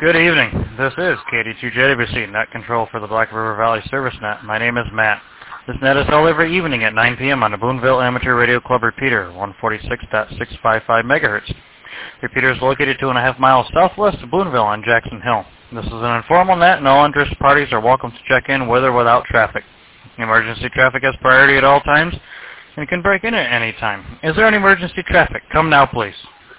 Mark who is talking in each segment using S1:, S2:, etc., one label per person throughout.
S1: Good evening. This is KD2JWC, Net Control for the Black River Valley Service Net. My name is Matt. This net is held every evening at 9 p.m. on the Boonville Amateur Radio Club repeater, 146.655 megahertz. The repeater is located 2.5 miles southwest of Boonville on Jackson Hill. This is an informal net, and all interested parties are welcome to check in with or without traffic. Emergency traffic has priority at all times and can break in at any time. Is there any emergency traffic? Come now, please.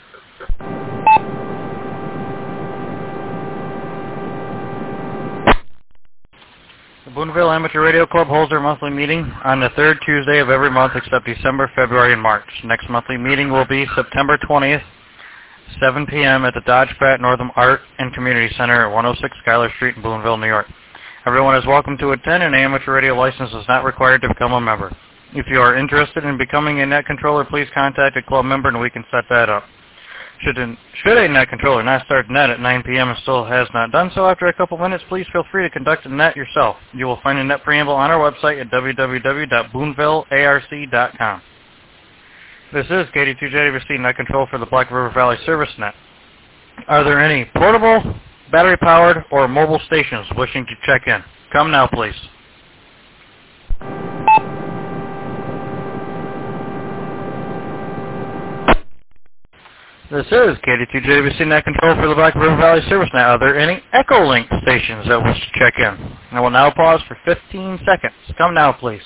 S1: The Boonville Amateur Radio Club holds their monthly meeting on the third Tuesday of every month except December, February, and March. Next monthly meeting will be September 20th, 7 p.m. at the Dodge Pratt Northam Art and Community Center at 106 Schuyler Street in Boonville, New York. Everyone is welcome to attend, and an amateur radio license is not required to become a member. If you are interested in becoming a net controller, please contact a club member and we can set that up. Should a net controller not start net at 9 p.m. and still has not done so after a couple minutes, please feel free to conduct a net yourself. You will find a net preamble on our website at www.boonvillearc.com. This is KD2JWC Net Control for the Black River Valley Service Net. Are there any portable, battery-powered, or mobile stations wishing to check in? Come now, please. This is KD2JWC Net Control for the Black River Valley Service Net. Are there any Echolink stations that wish to check in? I will now pause for 15 seconds. Come now, please.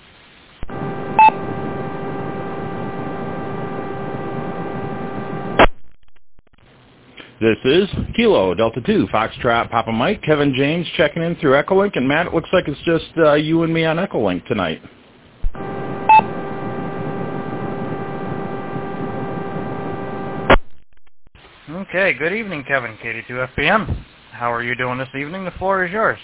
S2: This is Kilo, Delta 2, Foxtrot, Papa Mike, Kevin James checking in through Echolink. And Matt, it looks like it's just you and me on Echolink tonight.
S1: Okay, good evening, Kevin, KD2FPM. How are you doing this evening? The floor is yours.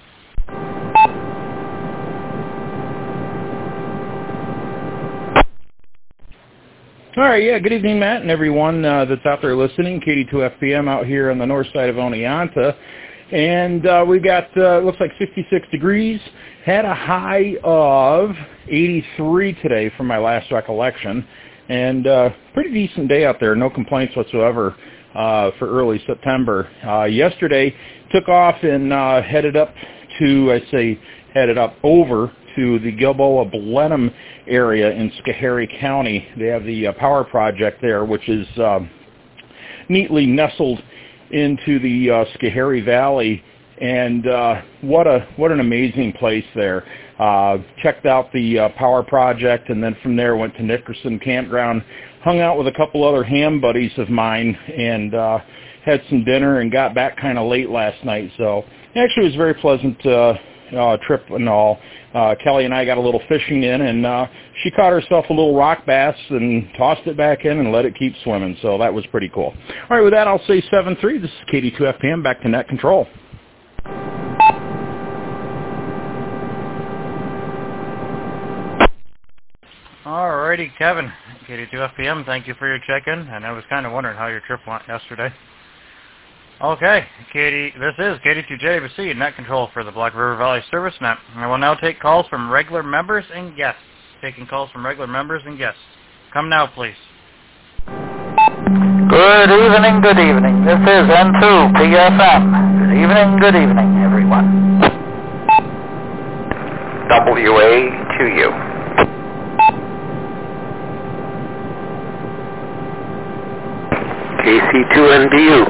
S2: All right, yeah, good evening, Matt, and everyone that's out there listening. KD2FPM out here on the north side of Oneonta. And we got, looks like 66 degrees. Had a high of 83 today from my last recollection. And pretty decent day out there, no complaints whatsoever for early September. Yesterday, took off and headed over to the Gilboa Blenheim area in Schoharie County. They have the power project there, which is neatly nestled into the Schoharie Valley. And what an amazing place there. Checked out the power project, and then from there went to Nickerson Campground, hung out with a couple other ham buddies of mine, and had some dinner and got back kind of late last night. So actually it was a very pleasant trip and all. Kelly and I got a little fishing in, and she caught herself a little rock bass and tossed it back in and let it keep swimming. So that was pretty cool. All right, with that, I'll say 7-3. This is KD2FPM, back to Net Control.
S1: Alrighty, Kevin, KD2FPM, thank you for your check-in, and I was kind of wondering how your trip went yesterday. Okay, this is KD2JWC, Net Control for the Black River Valley Service Net. I will now take calls from regular members and guests. Taking calls from regular members and guests. Come now, please.
S3: Good evening, good evening. This is N2 PFM. Good evening, everyone.
S4: WA to you. KC2NBU.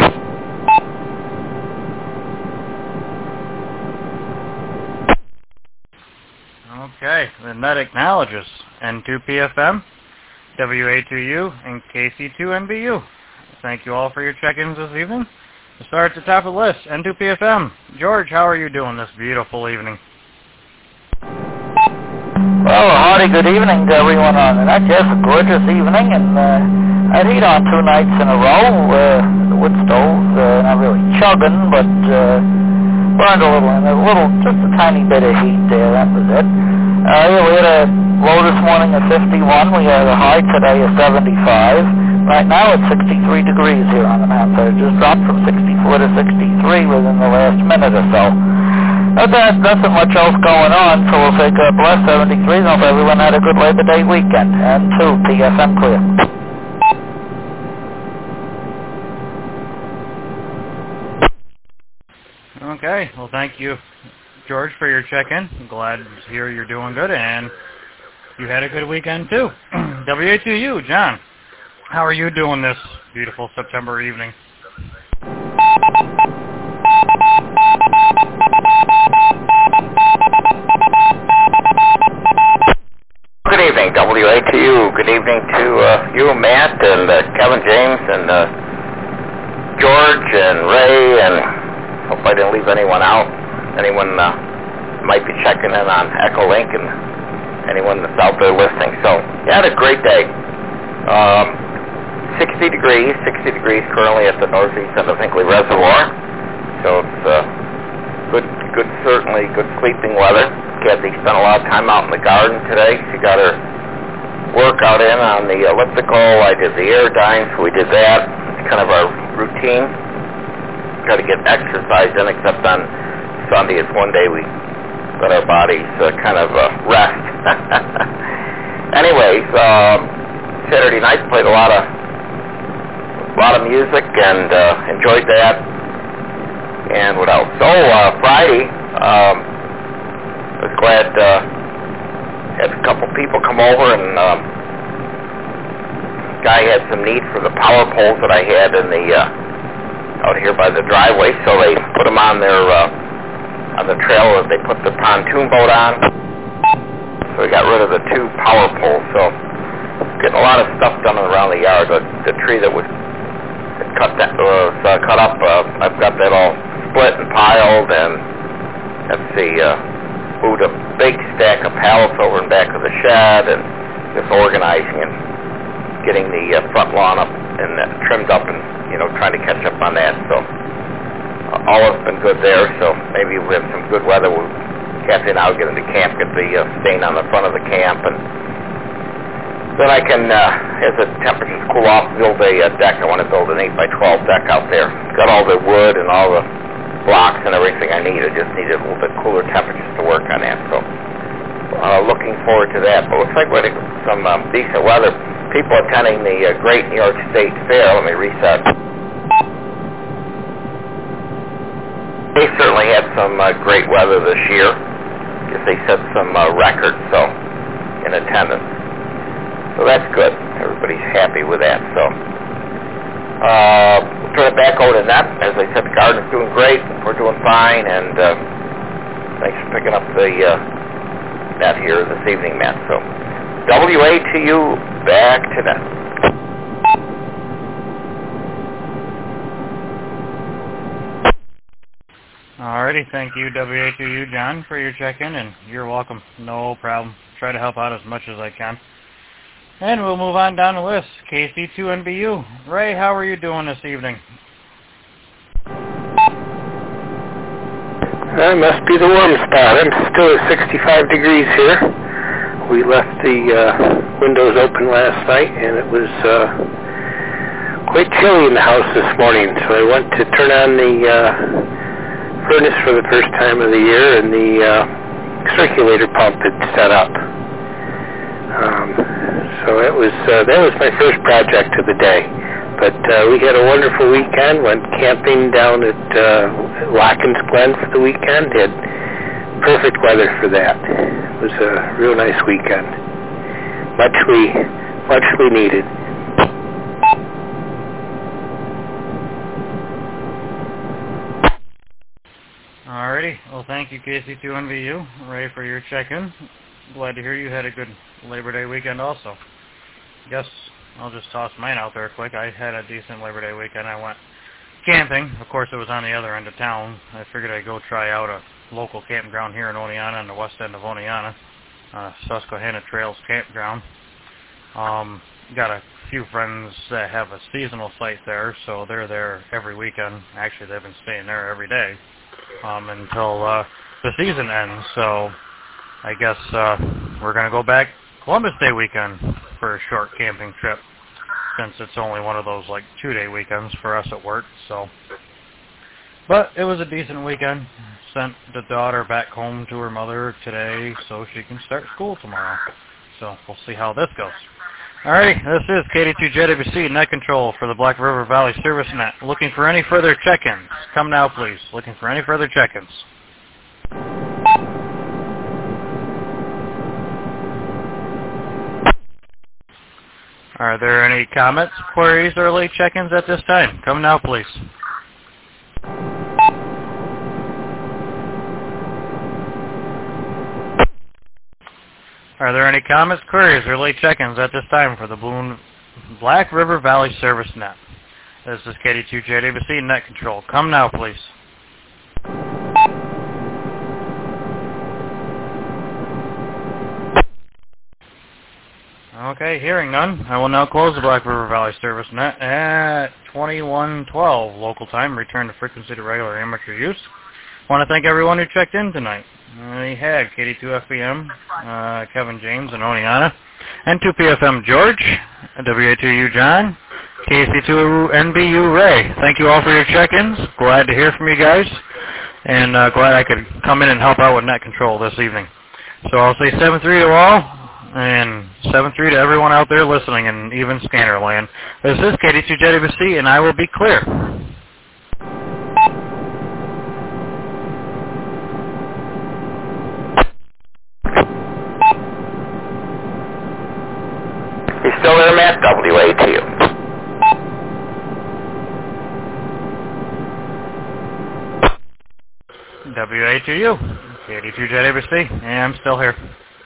S1: Okay, the net acknowledges N2PFM, WA2U, and KC2NBU. Thank you all for your check-ins this evening. We'll start at the top of the list, N2PFM. George, how are you doing this beautiful evening?
S3: Well, a hearty good evening to everyone on the net. Yes, a gorgeous evening, and I'd eat on 2 nights in a row. The wood stove, not really chugging, but burned a little, just a tiny bit of heat there. That was it. We had a low this morning of 51. We had a high today of 75. Right now it's 63 degrees here on the mountain. It just dropped from 64 to 63 within the last minute or so. Nothing much else going on, so we'll say God bless, 73. And hope everyone had a good Labor Day weekend. And 2, PFM clear.
S1: Okay. Well, thank you, George, for your check-in. I'm glad to hear you're doing good, and you had a good weekend, too. WA2U, John, how are you doing this beautiful September evening?
S4: Good evening, WA2U. Good evening to you, Matt, and Kevin James, and George, and Ray, and hope I didn't leave anyone out. Anyone might be checking in on Echolink, and anyone that's out there listening. So, yeah, had a great day. 60 degrees currently at the northeast end of Hinckley Reservoir. So it's certainly good sleeping weather. Kathy spent a lot of time out in the garden today. She got her workout in on the elliptical. I did the Airdyne, so we did that. It's kind of our routine. Try to get exercise in, except on Sunday. It's one day we let our bodies kind of rest. Anyways, Saturday night played a lot of music and enjoyed that. And what else? Friday, I was glad had a couple people come over, and guy had some need for the power poles that I had in the out here by the driveway, so they put them on their on the trail that they put the pontoon boat on. So we got rid of the 2 power poles. So getting a lot of stuff done around the yard. The tree that was cut up, I've got that all split and piled, and let's see, moved a big stack of pallets over in back of the shed, and just organizing and getting the front lawn up and trimmed up, and trying to catch up on that. So all has been good there. So maybe we have some good weather. Kathy and I will get into camp, get the stain on the front of the camp, and then I can, as the temperatures cool off, build a deck. I want to build an 8x12 deck out there. Got all the wood and all the blocks and everything I need. I just needed a little bit cooler temperatures to work on that. So looking forward to that. But looks like we're getting some decent weather. People attending the Great New York State Fair. Let me reset. They certainly had some great weather this year. I guess they set some records, so, in attendance. So that's good. Everybody's happy with that. So we'll turn it back over to Net. As I said, the garden's doing great. We're doing fine, and thanks for picking up the net here this evening, Matt. So WA2U, back to Net.
S1: Alrighty, thank you, WA2U, John, for your check-in, and you're welcome. No problem. Try to help out as much as I can. And we'll move on down the list. KC2NBU. Ray, how are you doing this evening?
S5: That must be the warm spot. I'm still at 65 degrees here. We left the windows open last night, and it was quite chilly in the house this morning, so I went to turn on the furnace for the first time of the year, and the circulator pump had set up. So that was my first project of the day. But we had a wonderful weekend. Went camping down at Watkins Glen for the weekend. Had perfect weather for that. It was a real nice weekend. Much we needed.
S1: Alrighty. Well, thank you, KC2NVU, Ray, for your check-in. Glad to hear you had a good Labor Day weekend also. Guess I'll just toss mine out there quick. I had a decent Labor Day weekend. I went camping. Of course, it was on the other end of town. I figured I'd go try out a local campground here in Oneonta, on the west end of Oneonta, Susquehanna Trails Campground. Got a few friends that have a seasonal site there, so they're there every weekend. Actually, they've been staying there every day until the season ends. So I guess we're going to go back Columbus Day weekend for a short camping trip, since it's only one of those like 2-day weekends for us at work. So, but it was a decent weekend. Sent the daughter back home to her mother today so she can start school tomorrow. So we'll see how this goes. Alrighty, this is KD2JWC Net Control for the Black River Valley Service Net. Looking for any further check-ins? Come now, please. Looking for any further check-ins? Are there any comments, queries, or late check-ins at this time? Come now, please. Are there any comments, queries, or late check-ins at this time for the Black River Valley Service Net? This is KD2JWC Net Control. Come now, please. Okay, hearing none, I will now close the Black River Valley Service Net at 21:12 local time. Return to frequency to regular amateur use. I want to thank everyone who checked in tonight. We had KD2FBM, Kevin James and Oneonta, N2PFM George, WA2U John, KC2NBU Ray. Thank you all for your check-ins. Glad to hear from you guys, and glad I could come in and help out with net control this evening. So I'll say 7-3 to all, and 7-3 to everyone out there listening, and even Scanner Land. This is KD2JWC, and I will be clear.
S4: You still there, Matt? WA2U.
S1: WA2U, KD2JWC, and I'm still here.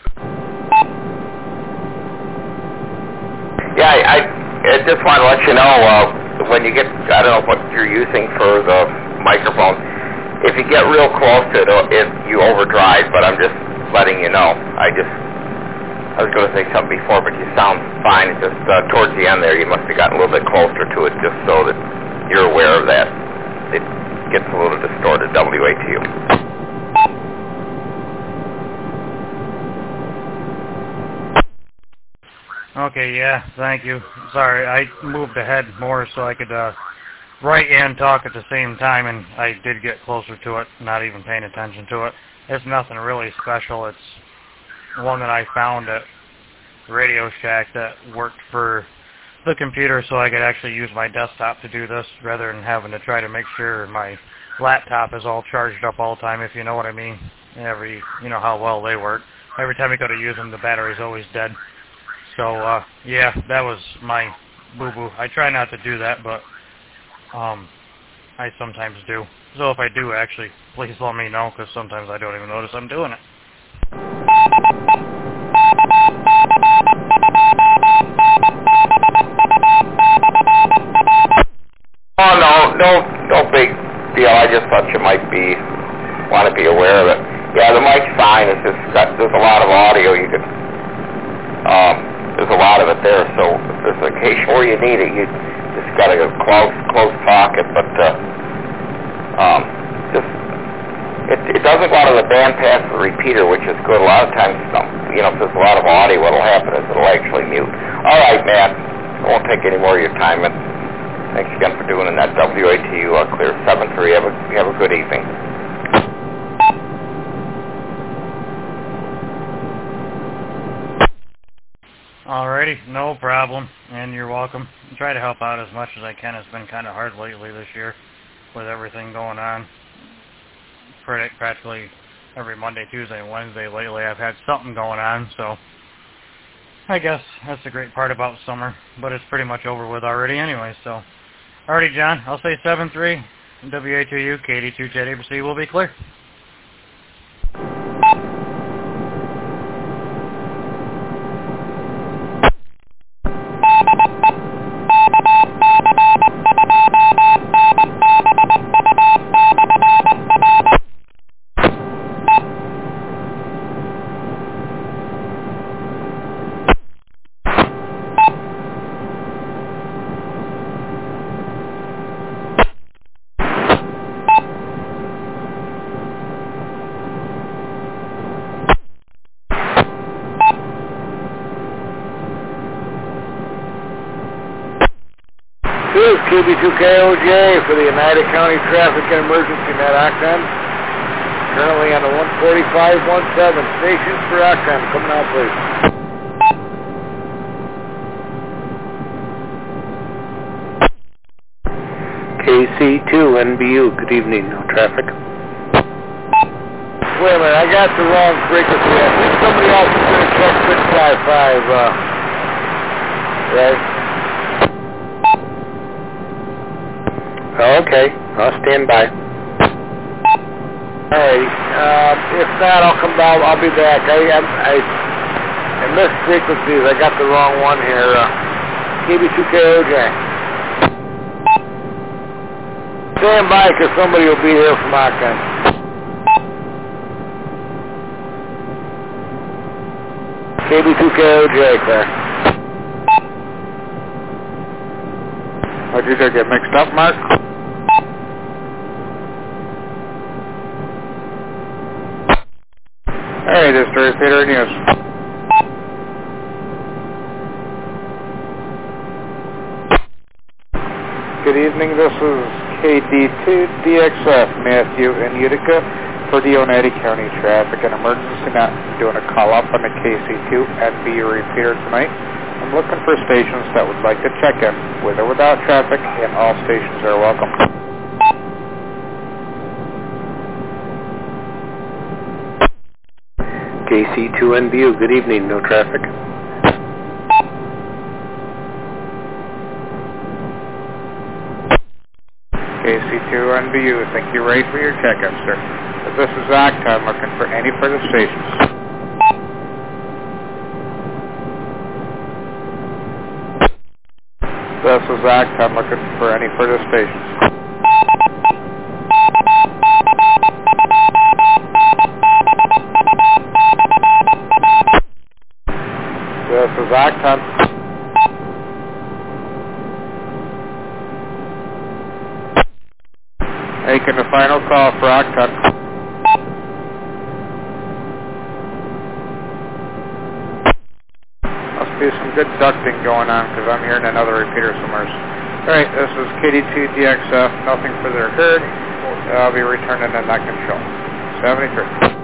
S4: Yeah, I just want to let you know, when you get, I don't know what you're using for the microphone, if you get real close to it, you overdrive, but I'm just letting you know. I was going to say something before, but you sound fine. It's just towards the end there, you must have gotten a little bit closer to it, just so that you're aware of that. It gets a little distorted, WA2U.
S1: Okay, yeah, thank you. Sorry, I moved ahead more so I could write and talk at the same time, and I did get closer to it, not even paying attention to it. It's nothing really special. It's one that I found at Radio Shack that worked for the computer so I could actually use my desktop to do this rather than having to try to make sure my laptop is all charged up all the time, if you know what I mean. You know how well they work. Every time I go to use them, the battery's always dead. So, yeah, that was my boo-boo. I try not to do that, but I sometimes do. So if I do, actually, please let me know, because sometimes I don't even notice I'm doing it.
S4: Oh, no big deal. I just thought you might want to be aware of it. Yeah, the mic's fine. It's just there's a lot of audio. You could, there's a lot of it there. So if there's an occasion where you need it, you just got to go close pocket. But it doesn't go out of the bandpass of the repeater, which is good. A lot of times, if there's a lot of audio, what'll happen is it'll actually mute. All right, Matt. I won't take any more of your time. And thanks again for doing that. WA2U clear 7-3. Have a good evening.
S1: Alrighty, no problem, and you're welcome. I try to help out as much as I can. It's been kind of hard lately this year with everything going on. Practically every Monday, Tuesday, and Wednesday lately I've had something going on, so I guess that's the great part about summer, but it's pretty much over with already anyway, so. Alrighty, John, I'll say 7-3, WA2U, KD2JWC will be clear.
S5: This is KB2KOJ for the United County Traffic and Emergency Net Octane. Currently on the 145-17. Stations for Octane. Come now, please. KC2NBU, good evening, no traffic.
S6: Wait a minute, I got the wrong frequency. I think somebody else is going to check 655, right?
S5: Okay, I'll stand by.
S6: Alright, if not, I'll come down, I'll be back. I missed frequencies, I got the wrong one here. KB2KOJ. Stand by, because somebody will be here from Octane. KB2KOJ, clear.
S7: How'd you get mixed up, Mark? Alright, this is the repeater news. Good evening, this is KD2DXF, Matthew in Utica for the Oneida County Traffic and Emergency Net. Doing a call up on the KC2NBU repeater tonight. I'm looking for stations that would like to check in with or without traffic, and all stations are welcome.
S5: KC2NBU, good evening, no traffic.
S7: KC2NBU, thank you, right for your checkup, sir. This is Octa, I'm looking for any further stations. This is Octa, I'm looking for any further stations. This is Octa. Making the final call for Octa. Must be some good ducting going on because I'm hearing another repeater somewhere. Alright, this is KD2DXF. Nothing further heard. I'll be returning to net control. 73.